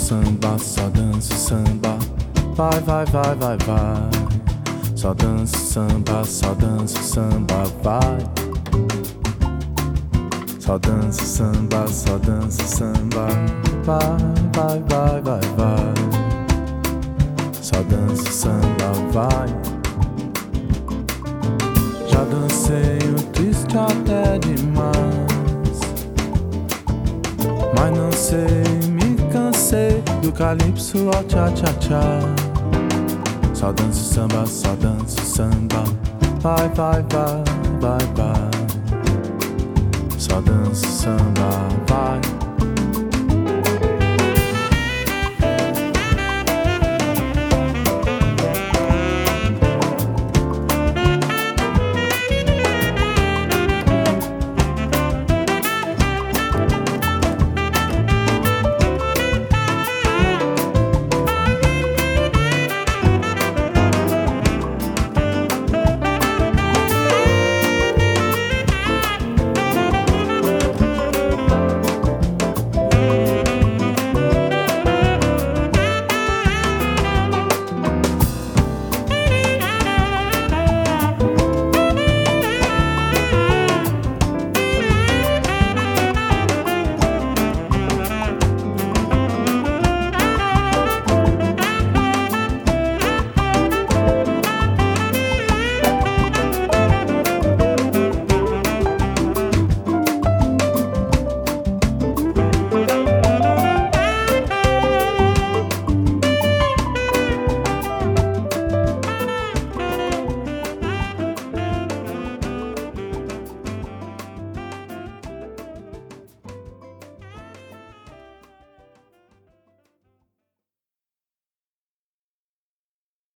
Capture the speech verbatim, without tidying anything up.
samba, só danço samba. Vai, vai, vai, vai, vai. Só danço samba, só danço samba, vai. Só danço samba, só danço samba. Vai, vai, vai, vai, vai. Só danço samba, vai. Já dancei o twist até demais, mas não sei, me cansei do calypso ao tchá-tchá-tchá. Só danço samba, só danço samba. Vai, vai, vai, vai, vai. Só danço samba, vai.